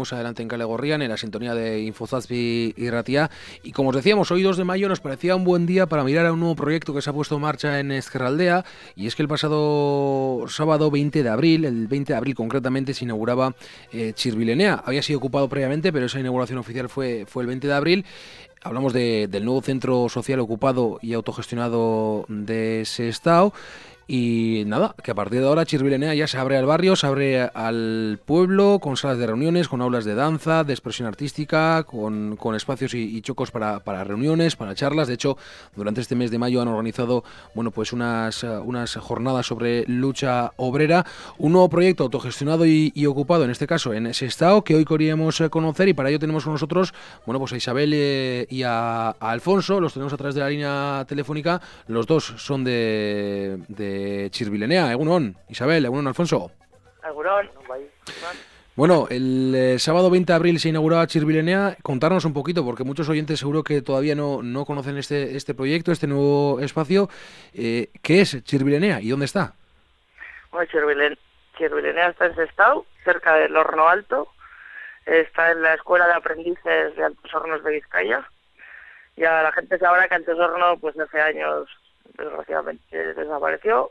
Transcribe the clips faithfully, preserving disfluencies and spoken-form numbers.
seguimos adelante en Kale Gorrian, en la sintonía de Infozazpi y Ratia. Y como os decíamos, hoy dos de mayo nos parecía un buen día para mirar a un nuevo proyecto que se ha puesto en marcha en Ezkerraldea, y es que el pasado sábado veinte de abril, el veinte de abril concretamente, se inauguraba eh, Chirbilenea. Había sido ocupado previamente, pero esa inauguración oficial fue, fue el veinte de abril. Hablamos de, del nuevo centro social ocupado y autogestionado de Sestao. Y nada, que a partir de ahora Chirbilenea ya se abre al barrio, se abre al pueblo, con salas de reuniones, con aulas de danza, de expresión artística, con, con espacios y, y chocos para, para reuniones, para charlas. De hecho, durante este mes de mayo han organizado bueno, pues unas, unas jornadas sobre lucha obrera. Un nuevo proyecto autogestionado y, y ocupado, en este caso en Sestao, que hoy queríamos conocer, y para ello tenemos con nosotros bueno, pues a Isabel eh, y a, a Alfonso. Los tenemos a través de la línea telefónica. Los dos son de... de Chirbilenea. Egunon, Isabel, egunon, Alfonso. Egunon. Bueno, el eh, sábado veinte de abril se inauguraba Chirbilenea. Contarnos un poquito, porque muchos oyentes seguro que todavía no, no conocen este, este proyecto, este nuevo espacio. Eh, ¿Qué es Chirbilenea y dónde está? Bueno, Chirbilen, Chirbilenea está en Sestao, cerca del Horno Alto. Está en la Escuela de Aprendices de Altos Hornos de Vizcaya. Ya la gente sabrá que Altos Hornos, pues hace años, desgraciadamente desapareció,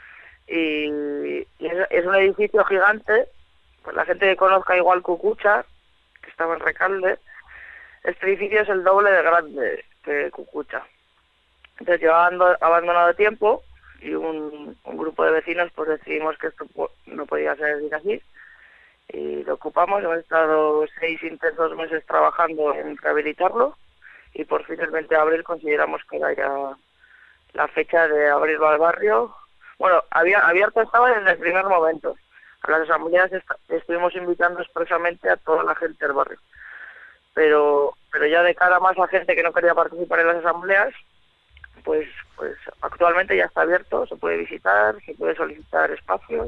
y, y es, es un edificio gigante. Pues la gente que conozca igual Cucucha, que estaba en Recalde, este edificio es el doble de grande que Cucucha. Entonces llevaba abandonado tiempo, y un, un grupo de vecinos pues decidimos que esto no podía seguir así, y lo ocupamos. Hemos estado seis intensos meses trabajando en rehabilitarlo, y por fin el veinte de abril consideramos que era ya la fecha de abrirlo al barrio. Bueno, había abierto estaba desde el primer momento. A las asambleas est estuvimos invitando expresamente a toda la gente del barrio. Pero pero ya de cara más a gente que no quería participar en las asambleas, pues pues actualmente ya está abierto, se puede visitar, se puede solicitar espacios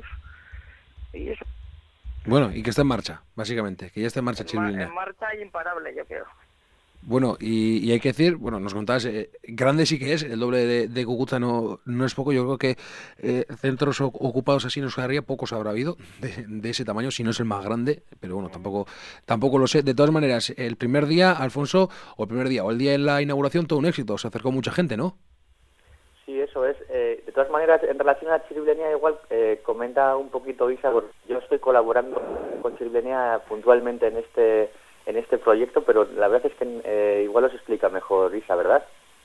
y eso. Bueno, y que está en marcha, básicamente, que ya está en marcha Chirbilenea. En marcha y imparable, yo creo. Bueno, y, y hay que decir, bueno, nos contabas, eh, grande sí que es, el doble de, de Cucuta no, no es poco. Yo creo que eh, centros ocupados así en Euskal Herria pocos habrá habido de, de ese tamaño, si no es el más grande, pero bueno, tampoco tampoco lo sé. De todas maneras, el primer día, Alfonso, o el primer día, o el día en la inauguración, todo un éxito, se acercó mucha gente, ¿no? Sí, eso es. Eh, de todas maneras, en relación a Chirbilenea, igual eh, comenta un poquito Isa, yo estoy colaborando con Chirbilenea puntualmente en este... en este proyecto, pero la verdad es que eh, igual os explica mejor Isa, ¿verdad?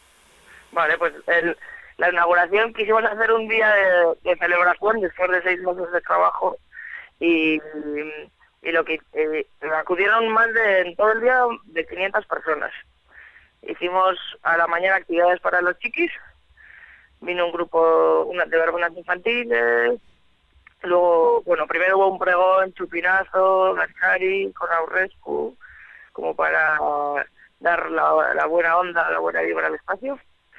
Vale, pues el, la inauguración quisimos hacer un día de, de celebración después de seis meses de trabajo, y, y lo que eh, acudieron más de en todo el día de quinientas personas. Hicimos a la mañana actividades para los chiquis, vino un grupo una, de verbenas infantiles, luego, bueno, primero hubo un pregón, chupinazo, Gachari, con Aurrescu, como para dar la, la buena onda, la buena vibra al espacio.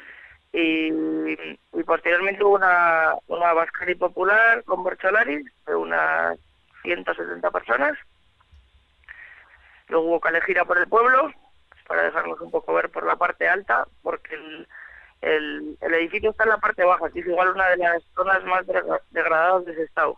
Y, y posteriormente hubo una, una Bascari popular con Borcholari de unas ciento setenta personas. Luego hubo calejira por el pueblo, para dejarnos un poco ver por la parte alta, porque el, el, el edificio está en la parte baja, que es igual una de las zonas más degradadas de Sestao.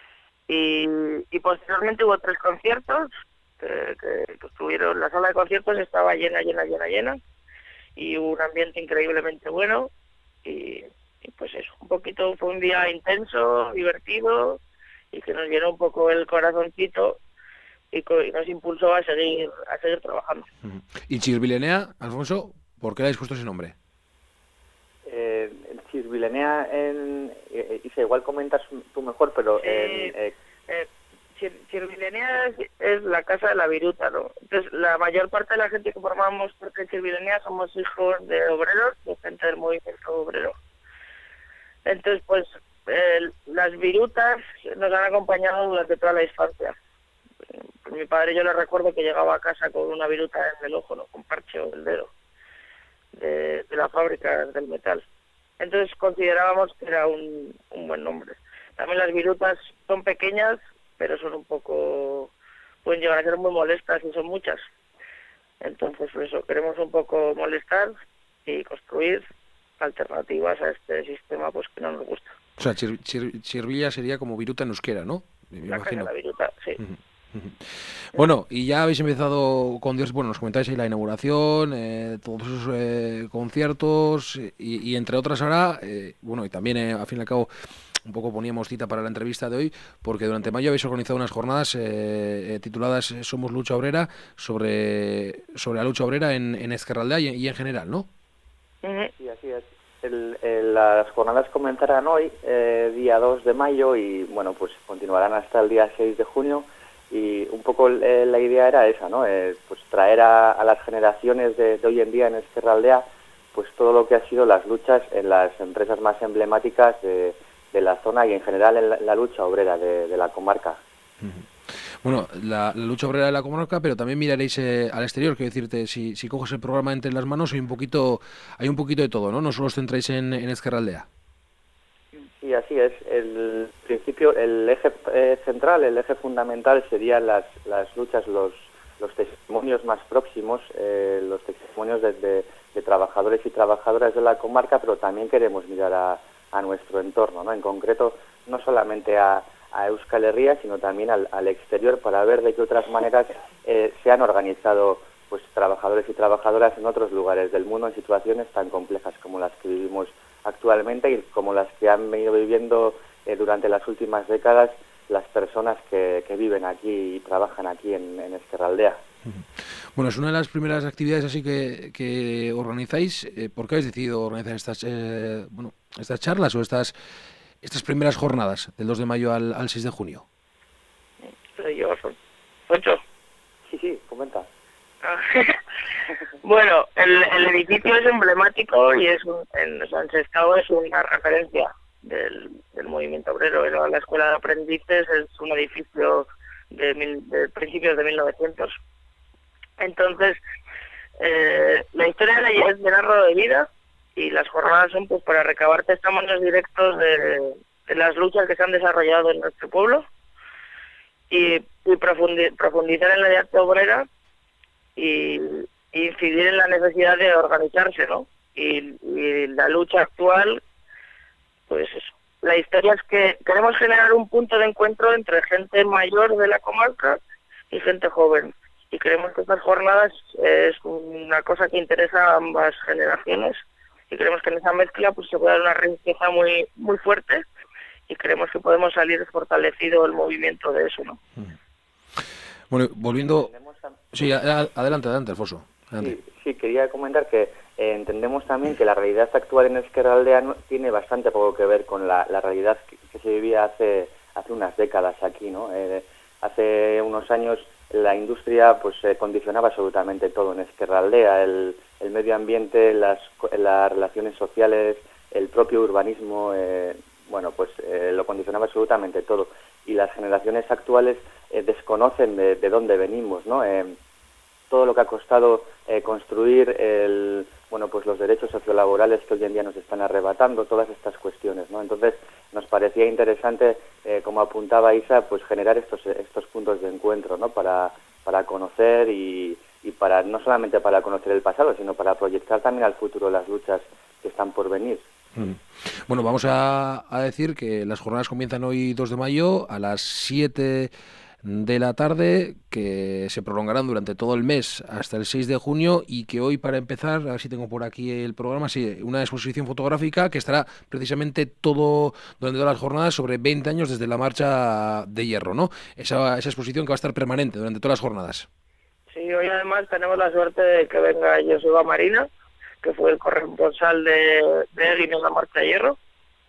Y, y posteriormente hubo tres conciertos, que, que, que estuvieron, la sala de conciertos estaba llena, llena, llena, llena, y hubo un ambiente increíblemente bueno, y, y pues eso, un poquito, fue un día intenso, divertido, y que nos llenó un poco el corazoncito, y, co y nos impulsó a seguir, a seguir trabajando. Y Chirbilenea, Alfonso, ¿por qué le habéis puesto ese nombre? Eh, Chirbilenea, en, eh, Isa, igual comentas tú mejor, pero... Sí, en, eh, eh, Chir Chirbilenea es, es la casa de la viruta, ¿no? Entonces, la mayor parte de la gente que formamos parte de Chirbilenea somos hijos de obreros, de gente del movimiento obrero. Entonces, pues, eh, las virutas nos han acompañado durante toda la infancia. Pues, mi padre, yo le recuerdo que llegaba a casa con una viruta en el ojo, ¿no? Con parche o el dedo, de, de la fábrica del metal. Entonces considerábamos que era un, un buen nombre. También las virutas son pequeñas, pero son un poco, pueden llegar a ser muy molestas, y son muchas. Entonces, por eso queremos un poco molestar y construir alternativas a este sistema, pues que no nos gusta. O sea, chir, chir, Chirvilla sería como viruta en euskera, ¿no? Me la imagino. La viruta, sí. Uh-huh. Bueno, y ya habéis empezado con Dios, bueno, nos comentáis ahí la inauguración, eh, todos esos eh, conciertos y, y entre otras ahora, eh, bueno, y también eh, al fin y al cabo un poco poníamos cita para la entrevista de hoy, porque durante mayo habéis organizado unas jornadas eh, eh, tituladas Somos Lucha Obrera, sobre, sobre la lucha obrera en, en Ezkerraldea y, y en general, ¿no? Sí, así es. El, el, las jornadas comenzarán hoy, eh, día dos de mayo, y bueno, pues continuarán hasta el día seis de junio. Y un poco eh, la idea era esa, ¿no? Eh, pues traer a, a las generaciones de, de hoy en día en Ezkerraldea pues todo lo que ha sido las luchas en las empresas más emblemáticas de, de la zona y en general en la, la lucha obrera de, de la comarca. Bueno, la, la lucha obrera de la comarca, pero también miraréis eh, al exterior, quiero decirte, si, si coges el programa entre las manos hay un poquito hay un poquito de todo, ¿no? No solo os centráis en, en Ezkerraldea. Sí, así es. El principio, el eje eh, central, el eje fundamental serían las, las luchas, los, los testimonios más próximos, eh, los testimonios de, de, de trabajadores y trabajadoras de la comarca, pero también queremos mirar a, a nuestro entorno, ¿no? En concreto, no solamente a, a Euskal Herria, sino también al, al exterior, para ver de qué otras maneras eh, se han organizado pues trabajadores y trabajadoras en otros lugares del mundo en situaciones tan complejas como las que vivimos actualmente y como las que han venido viviendo eh, durante las últimas décadas las personas que, que viven aquí y trabajan aquí en, en Ezkerraldea. Bueno, es una de las primeras actividades así que, que organizáis. Eh, ¿Por qué habéis decidido organizar estas eh, bueno estas charlas o estas estas primeras jornadas del dos de mayo al, al seis de junio? Yo son ocho. Sí, sí, comenta. Bueno, el, el edificio es emblemático y es un, en San Sestao es una referencia del, del movimiento obrero. Era la Escuela de Aprendices, es un edificio de, mil, de principios de mil novecientos. Entonces, eh, la historia de ella es de narro de vida y las jornadas son pues para recabar testimonios directos de, de las luchas que se han desarrollado en nuestro pueblo y, y profundi, profundizar en la idea obrera y incidir en la necesidad de organizarse, ¿no? Y, y la lucha actual, pues eso. La historia es que queremos generar un punto de encuentro entre gente mayor de la comarca y gente joven. Y creemos que estas jornadas es una cosa que interesa a ambas generaciones y creemos que en esa mezcla pues se puede dar una riqueza muy muy fuerte y creemos que podemos salir fortalecido el movimiento de eso, ¿no? Bueno, volviendo... Sí, adelante, adelante, Alfonso. Sí, sí, quería comentar que eh, entendemos también que la realidad actual en Ezkerraldea no, tiene bastante poco que ver con la, la realidad que, que se vivía hace hace unas décadas aquí, ¿no? Eh, hace unos años la industria pues eh, condicionaba absolutamente todo en Ezkerraldea, el, el medio ambiente, las, las relaciones sociales, el propio urbanismo, eh, bueno, pues eh, lo condicionaba absolutamente todo. Y las generaciones actuales eh, desconocen de, de dónde venimos, ¿no? Eh, todo lo que ha costado eh, construir el, bueno, pues los derechos sociolaborales que hoy en día nos están arrebatando, todas estas cuestiones, ¿no? Entonces nos parecía interesante, eh, como apuntaba Isa, pues generar estos estos puntos de encuentro, ¿no? Para para conocer y, y para no solamente para conocer el pasado, sino para proyectar también al futuro las luchas que están por venir. Mm. Bueno, vamos a, a decir que las jornadas comienzan hoy dos de mayo a las siete de la tarde, que se prolongarán durante todo el mes hasta el seis de junio y que hoy, para empezar, a ver si tengo por aquí el programa, sí, una exposición fotográfica que estará precisamente todo durante todas las jornadas sobre veinte años desde la marcha de hierro, ¿no? Esa, esa exposición que va a estar permanente durante todas las jornadas. Sí, hoy además tenemos la suerte de que venga Joseba Marina, que fue el corresponsal de, de Egin en la marcha de hierro.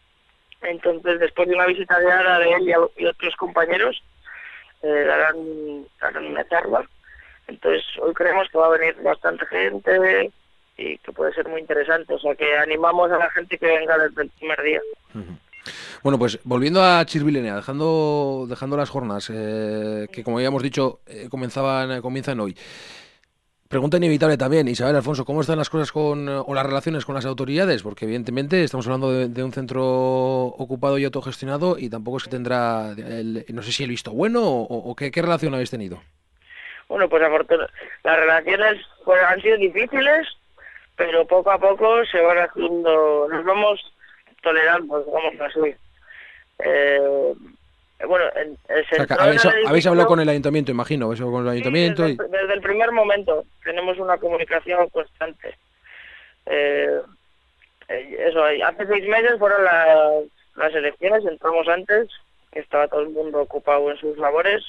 Entonces, después de una visita guiada de él y, y otros compañeros, Eh, darán, darán una charla. Entonces hoy creemos que va a venir bastante gente y que puede ser muy interesante, o sea que animamos a la gente que venga desde el primer día. Uh-huh. Bueno, pues volviendo a Chirbilenea, dejando dejando las jornadas eh, que, como habíamos dicho, eh, comenzaban comienzan hoy. Pregunta inevitable también, Isabel, Alfonso, ¿cómo están las cosas con o las relaciones con las autoridades? Porque evidentemente estamos hablando de, de un centro ocupado y autogestionado y tampoco es que tendrá, el, no sé si el visto bueno o, o qué, qué relación habéis tenido. Bueno, pues afortunadamente las relaciones pues, han sido difíciles, pero poco a poco se van haciendo, nos vamos tolerando, digamos así. Eh, Bueno, en, se o sea, habéis, habéis hablado con el ayuntamiento, imagino, habéis hablado con el ayuntamiento. Sí, desde, y... desde el primer momento tenemos una comunicación constante. Eh, eso, hace seis meses fueron las, las elecciones, entramos antes, estaba todo el mundo ocupado en sus labores,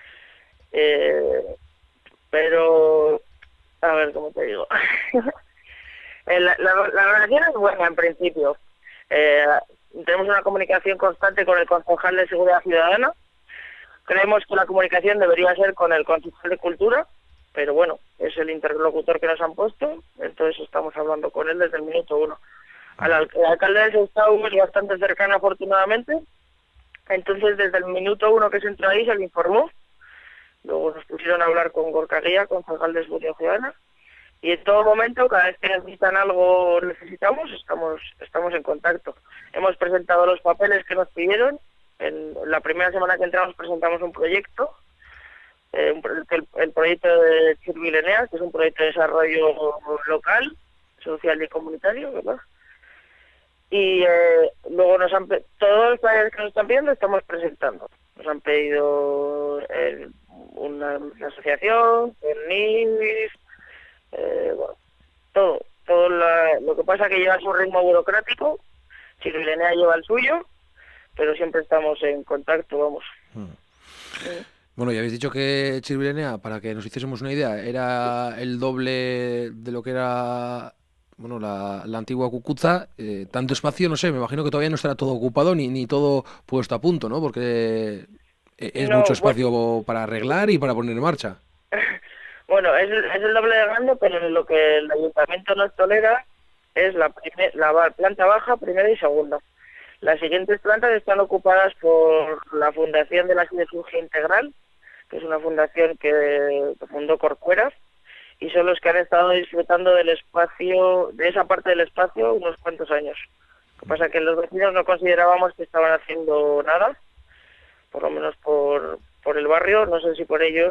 eh, pero, a ver, ¿cómo te digo? la, la, la relación es buena en principio. Eh, tenemos una comunicación constante con el concejal de Seguridad Ciudadana. Creemos que la comunicación debería ser con el concejal de Cultura, pero bueno, es el interlocutor que nos han puesto, entonces estamos hablando con él desde el minuto uno. Al al el alcalde de Sestao es bastante cercano, afortunadamente, entonces desde el minuto uno que se entró ahí se le informó. Luego nos pusieron a hablar con Gorka Guía, concejal de Seguridad Ciudadana, y en todo momento, cada vez que necesitan algo o necesitamos, estamos estamos en contacto. Hemos presentado los papeles que nos pidieron. En la primera semana que entramos presentamos un proyecto, eh, un, el, el proyecto de Chirbilenea, que es un proyecto de desarrollo local, social y comunitario, ¿verdad? Y eh, luego nos han todos los planes que nos están pidiendo estamos presentando. Nos han pedido eh, una, una asociación, el N I S, eh, bueno, todo. todo la, lo que pasa es que lleva su ritmo burocrático, Chirbilenea lleva el suyo, pero siempre estamos en contacto, vamos. Hmm. Sí. Bueno, ya habéis dicho que Chirbilenea, para que nos hiciésemos una idea, era el doble de lo que era, bueno, la, la antigua Cucuza. Eh, tanto espacio, no sé, me imagino que todavía no estará todo ocupado ni, ni todo puesto a punto, ¿no? Porque es no, mucho espacio bueno, para arreglar y para poner en marcha. Bueno, es, es el doble de grande, pero lo que el ayuntamiento nos tolera es la, primer, la planta baja, primera y segunda. Las siguientes plantas están ocupadas por la Fundación de la Siderurgia Integral, que es una fundación que fundó Corcuera, y son los que han estado disfrutando del espacio, de esa parte del espacio, unos cuantos años. Lo que pasa es que los vecinos no considerábamos que estaban haciendo nada, por lo menos por, por el barrio, no sé si por ellos.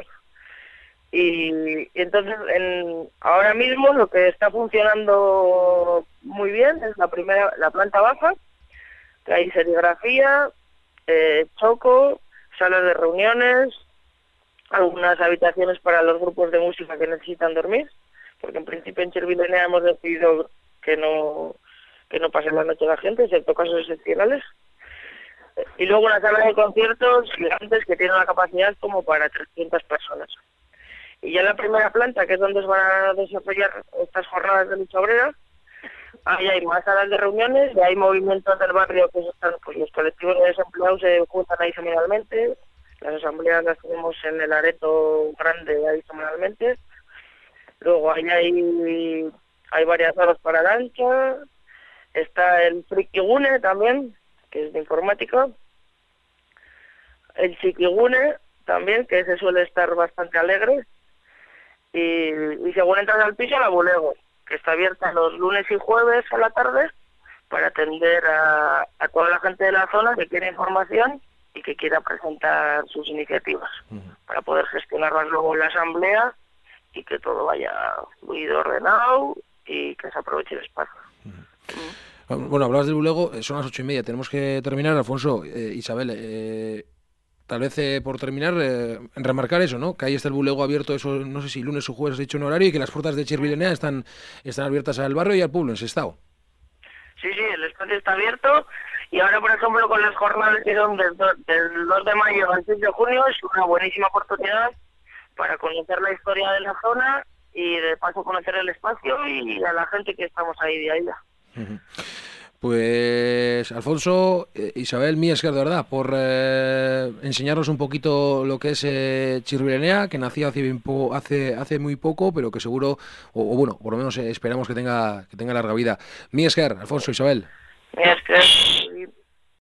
Y, y entonces, en, ahora mismo lo que está funcionando muy bien es la primera, la planta baja, que hay serigrafía, eh, choco, salas de reuniones, algunas habitaciones para los grupos de música que necesitan dormir, porque en principio en Chirbilenea hemos decidido que no que no pase la noche la gente, excepto casos excepcionales. Y luego una sala de conciertos gigantes que tiene una capacidad como para trescientas personas. Y ya en la primera planta, que es donde se van a desarrollar estas jornadas de lucha obrera, ahí hay más salas de reuniones, y hay movimientos del barrio que están, pues los colectivos de desempleados se juntan ahí semanalmente, las asambleas las tenemos en el areto grande ahí semanalmente, luego ahí hay, hay varias horas para lancha, está el Frikigune también, que es de informática, el Chiquigune también, que ese suele estar bastante alegre, y, y según entras al piso, la Bulego, que está abierta los lunes y jueves a la tarde para atender a, a toda la gente de la zona que quiere información y que quiera presentar sus iniciativas, uh-huh. para poder gestionarlas luego en la asamblea y que todo vaya fluido, ordenado y que se aproveche el espacio. Uh-huh. Uh-huh. Bueno, hablabas del Bulego, son las ocho y media, tenemos que terminar, Alfonso, eh, Isabel, eh, tal vez eh, por terminar, eh, remarcar eso, ¿no? Que ahí está el Bulego abierto, eso no sé si lunes o jueves has dicho un horario, y que las puertas de Chirbilenea están, están abiertas al barrio y al pueblo, en Sestao. Sí, sí, el espacio está abierto, y ahora, por ejemplo, con las jornadas que son del, do, del dos de mayo al seis de junio, es una buenísima oportunidad para conocer la historia de la zona y de paso conocer el espacio y a la gente que estamos ahí día a día. Uh-huh. Pues Alfonso, eh, Isabel, mi Esquer, de verdad, por eh, enseñarnos un poquito lo que es eh, Chirbilenea, que nació hace, bien po- hace hace muy poco, pero que seguro, o, o bueno, por lo menos eh, esperamos que tenga que tenga larga vida. Mi Esquer, Alfonso, Isabel. Mi Esquer.